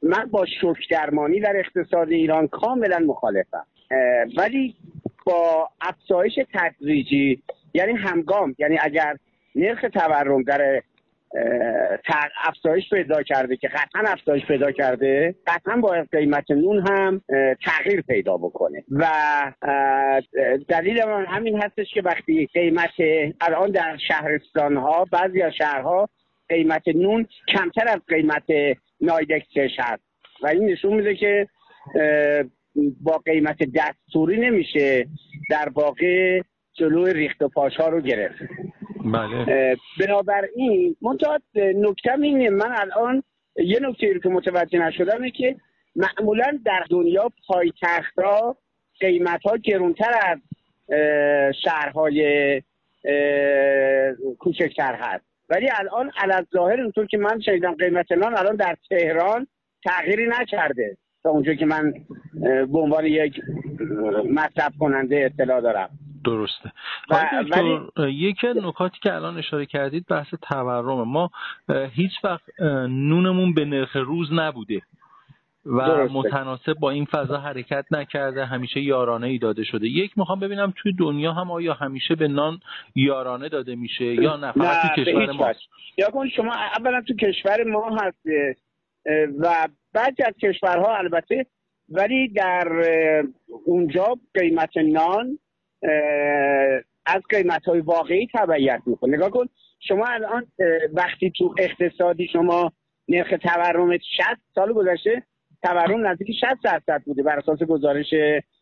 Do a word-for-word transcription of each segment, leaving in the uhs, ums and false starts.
من با شوک درمانی در اقتصاد ایران کاملا مخالفم، ولی با افزایش تدریجی، یعنی همگام، یعنی اگر نرخ تورم در افزایش پیدا کرده که قطعا افزایش پیدا کرده، قطعا باید قیمت نون هم تغییر پیدا بکنه و دلیل من همین هستش که وقتی قیمت الان در شهرستان ها، بعضی از شهرها قیمت نون کمتر از قیمت نایدکسش هست و این نشون میده که با قیمت دستوری نمیشه در واقع جلوی ریخت و پاش ها رو گرفت. بله. بنابراین منتها نکتم اینه، من الان یه نکته رو که متوجه نشدم اینه که معمولا در دنیا پایتخت‌ها قیمت‌ها گرونتر از شهرهای کوچکتر هست، ولی الان علالظاهر اونطور که من شنیدم قیمت نان الان در تهران تغییری نکرده تا اونجا که من به عنوان یک مصرف کننده اطلاع دارم. درسته. ولی یکی از نکاتی که الان اشاره کردید بحث تورم. ما هیچ وقت نونمون به نرخ روز نبوده و درسته. متناسب با این فضا حرکت نکرده، همیشه یارانه ای داده شده. یک میخوام ببینم توی دنیا هم آیا همیشه به نان یارانه داده میشه یا نه فقط توی کشور ما؟ یا کن شما اولا تو کشور ما هست و بعضی از کشورها البته، ولی در اونجا قیمت نان از قیمت‌های واقعی تبعیت میکنه. نگاه کن شما الان وقتی تو اقتصادی شما نرخ تورم شصت سال گذشته تورم نزدیک شصت درصد بوده بر اساس گزارش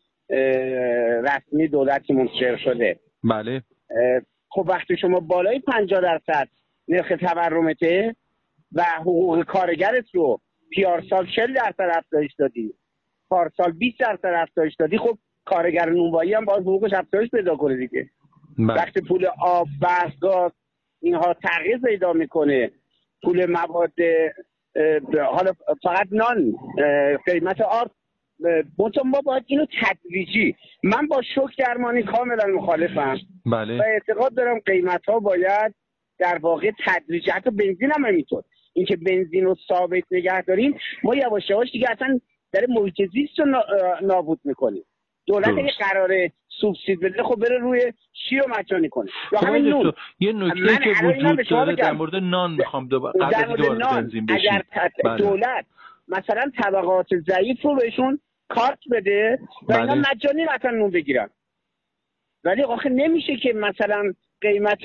رسمی دولت که منتشر شده. بله. خب وقتی شما بالای پنجاه درصد نرخ تورمته و حقوق کارگرت رو پیارسال چهل درصد افزایش دادی، پارسال بیست درصد افزایش دادی، خب کارگر نونوایی هم باید حقوقش افزایش پیدا کنه دیگه. بله. وقتی پول آب، برق، گاز اینها تغییر پیدا میکنه، پول مواد، حالا فقط نان، قیمت آرد، ما باید اینو تدریجی، من با شوک درمانی کاملا مخالفم. بله. و اعتقاد دارم قیمت ها باید در واقع تدریجی، حتی بنزین هم همینطور، اینکه بنزین رو ثابت نگه داریم ما یواش یواش دیگه اصلا داره محیط زیست رو نابود میکنیم. دولت اگه قراره سوبسید بده خب بره روی شیر رو مجانی کنه یا همین نون. یه نکته که وجود داره در مورد نان میخوام دوباره قبل از اینکه بنزین بشیم، اگر دولت مثلا طبقات ضعیف رو بهشون کارت بده و اینا مجانی مثلا نون بگیرن، ولی آخه نمیشه که مثلا قیمت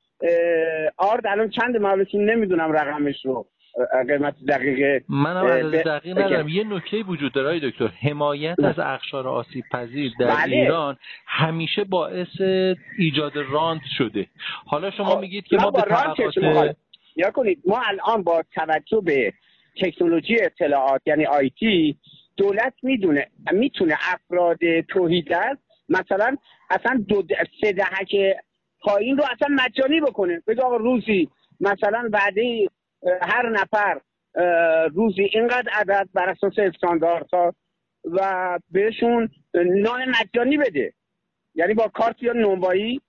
آرد الان چند معلومتون نمیدونم رقمش رو، قیمت دقیقه منم از دقیق ندارم. یه نکته وجود داره دکتر، حمایت از اقشار آسیب پذیر در بله. ایران همیشه باعث ایجاد رانت شده. حالا شما میگید که ما به طبقات یا کنید ما الان با توجه به تکنولوژی اطلاعات یعنی آیتی دولت میدونه میتونه افراد توحیدست مثلا اصلا دو سه دهک پایین رو اصلا مجانی بکنه، بگه آقا روزی مثلا بعدی هر نفر روزی اینقدر عدد بر اساس استانداردها و بهشون نان مجانی بده، یعنی با کارت یا نونوایی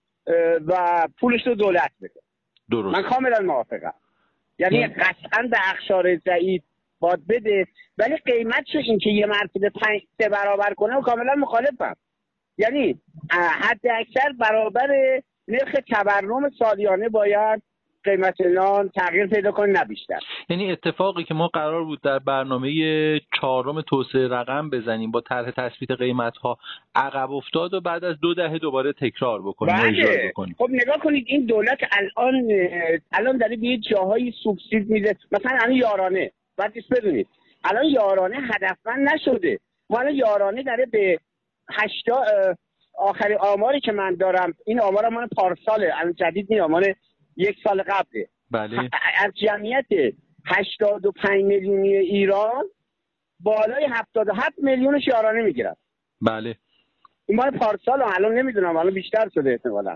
و پولش رو دولت بده. درست. من کاملا موافقم، یعنی قطعا به اقشار ضعیف باید بده، ولی قیمتشو این که یه مرتبه پنج سه برابر کنه و کاملا مخالفم. یعنی حد اکثر برابر نرخ تورم سالیانه باید قیمت نان تغییر پیدا کنه، نه بیشتر. یعنی اتفاقی که ما قرار بود در برنامه چهارم توسعه رقم بزنیم با طرح تثبیت قیمت‌ها عقب افتاد و بعد از دو دهه دوباره تکرار بکنیم و اجرا بکنیم. خب نگاه کنید این دولت الان الان داره به جاهای سوبسید میده، مثلا الان یارانه، بعد بدونید الان یارانه هدفمند نشده. ما الان یارانه داره به هشتاد آخری آماری که من دارم، این آمار من پارساله، الان جدید نیست، آمار یک سال قبله. بله. از جمعیت هشتاد و پنج میلیونی ایران بالای هفتاد و هفت میلیونش یارانه میگیرن. بله. این مال پارسال، الان نمیدونم الان بیشتر شده احتمالاً.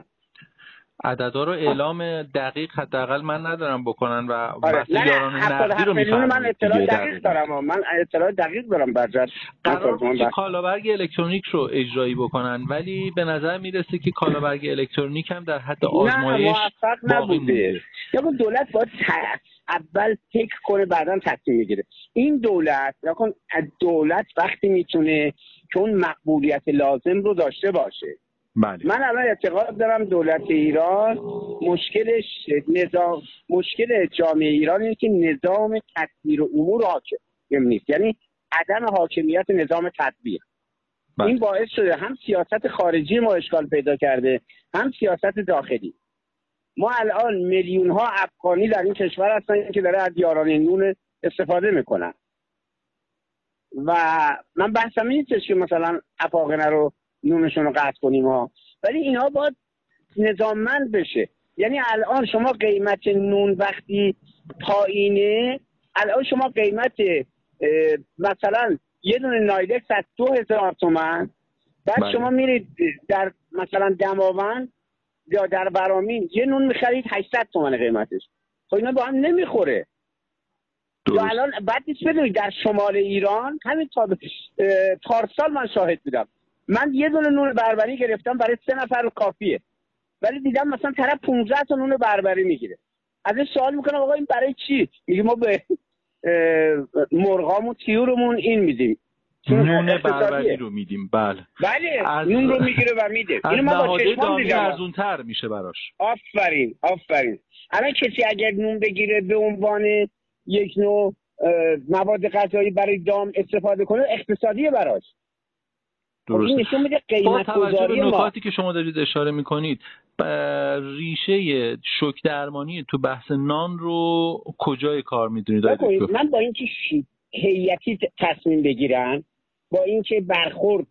عددا رو اعلام دقیق حداقل من ندارم بکنن و آره. بحث یارانه نقدی رو میفرمایید. من اطلاع دقیق دارم، من اطلاع دقیق دارم برجاست. قرار بود که کالابرگ الکترونیک رو اجرایی بکنن، ولی به نظر میرسه که کالابرگ الکترونیک هم در حد آزمایش موفق نبوده. یا دولت باید اول فکر کنه بعدا تصمیم میگیره. این دولت نکن دولت وقتی میتونه که اون مقبولیت لازم رو داشته باشه. بله. من الان اعتقاد دارم دولت ایران مشکلش نظام مشکل جامعه ایران اینه که نظام تدبیر امور حاکم نیست، یعنی عدم حاکمیت نظام تدبیر. بله. این باعث شده هم سیاست خارجی ما اشکال پیدا کرده، هم سیاست داخلی. ما الان میلیون ها افغانی در این کشور هستن که داره از یارانه نون استفاده میکنن و من بحثم این نیستش که مثلا افاقنه رو نونشون رو قطع کنیم ها، ولی اینها باید نظاممند بشه. یعنی الان شما قیمت نون وقتی پایینه، الان شما قیمت مثلا یه دونه نایلکس از دو هزار تومن، بعد بله. شما میرید در مثلا دماوند یا در برامین یه نون میخرید هشتصد تومن قیمتش. خب اینا با هم نمیخوره. یا الان بعد نیست بدونید در شمال ایران همین تا پارسال من شاهد بودم، من یه دونه نون بربری گرفتم برای سه نفر رو کافیه، ولی دیدم مثلا طرف پانزده تا نون بربری میگیره. ازش سوال میکنم آقا این برای چی؟ میگه ما به مرغامون طیورمون این میدیم، نون بربری رو میدیم. بله بله از... نون رو میگیره و میده. اینو من با چشمام دیدم. ارزونتر میشه براش. آفرین آفرین. الان کسی اگر نون بگیره به عنوان یک نوع مواد غذایی برای دام استفاده کنه اقتصادیه براش. درست. این نشون میده قیمت گذاری ما. نکاتی که شما دارید اشاره میکنید ریشه شوک درمانی تو بحث نان رو کجای کار میدونید؟ من با اینکه هیئتی تصمیم بگیرن، با اینکه برخورد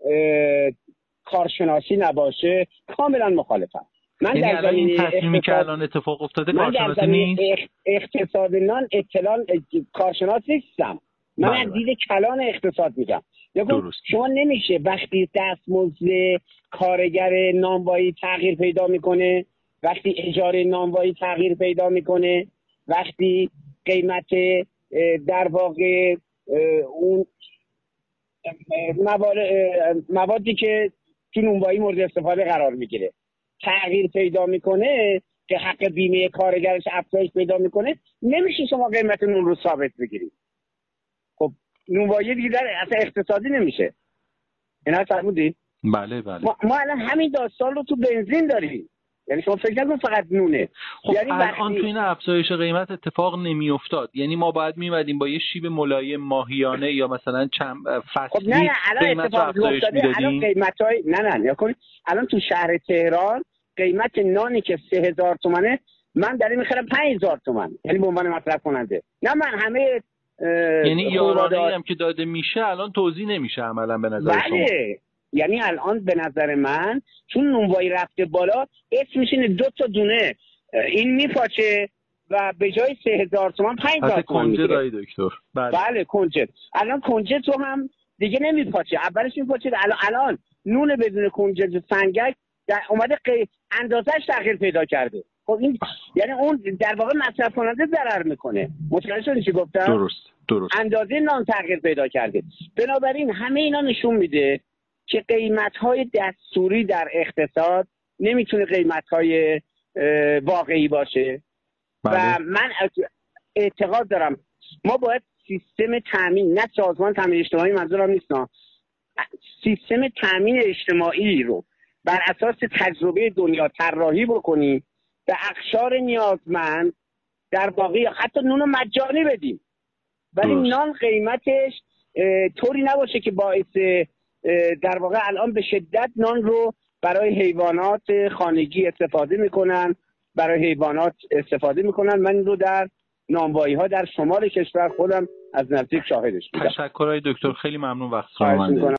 کارشناسی نباشه، کاملا مخالفم. من یعنی در این تصمیمی که الان اتفاق افتاده کارشناسی نیست؟ اقتصاد نان اطلاع کارشناس نیستم. من از دید کلان اقتصاد میگم. شما نمیشه وقتی دستمزد کارگر نانوایی تغییر پیدا میکنه، وقتی اجاره نانوایی تغییر پیدا میکنه، وقتی قیمت در واقع اون موادی که تو نانوایی مورد استفاده قرار میگیره تغییر پیدا میکنه که حق بیمه کارگرش افزایش پیدا میکنه، نمیشه شما قیمت نون رو ثابت بگیرید. خب نانوایی دیگه در اصلا اقتصادی نمیشه. اینا فرمودید؟ بله بله. ما, ما الان همین داستان رو تو بنزین داریم. یعنی شما فکر نکنید فقط نونه. خب یعنی الان تو این افزایش قیمت اتفاق نمیافتاد، یعنی ما باید میمدیم با یه شیب ملایم ماهیانه یا مثلا چند فصلی خب نه نه قیمت رو افزایش میدادیم. الان قیمتای نه نه نه کنید الان تو شهر تهران قیمت نانی که سه هزار تومنه من دارم میخرم پنج هزار تومن، یعنی به عنوان مصرف کننده. نه من همه یعنی یارانه‌ای هم که داده میشه الان توزیع نمیشه عملا به نظر بله. شما؟ بله یعنی الان به نظر من چون نونوایی رفته بالا اسم میشینه دو تا دونه این میپاچه و به جای سه هزار تومان پنج هزار تومان میگیره. کنجد دایی دکتر. بله. بله کنجد. الان کنجد تو هم دیگه نمیپاچه، اولش میپاچه، الان الان نون بدون کنجد سنگک در اومده قی... اندازش تغییر پیدا کرده. خب این یعنی اون در واقع مصرف کننده ضرر میکنه. متوجه شدی چی گفتم؟ درست درست. اندازه نان تغییر پیدا کرده. بنابراین همه اینا نشون میده که قیمت‌های دستوری در اقتصاد نمیتونه قیمت‌های واقعی باشه. بله. و من اعتقاد دارم ما باید سیستم تامین، نه سازمان تامین اجتماعی منظورم نیست، نه سیستم تامین اجتماعی رو بر اساس تجربه دنیا طراحی بکنیم به اقشار نیازمند در واقع حتی نون مجانی بدیم، ولی درست. نان قیمتش طوری نباشه که باعث در واقع الان به شدت نان رو برای حیوانات خانگی استفاده میکنن، برای حیوانات استفاده میکنن. من این رو در نانوایی ها در شمال کشور خودم از نزدیک شاهدش بودم. تشکرهای دکتر، خیلی ممنون وقت رو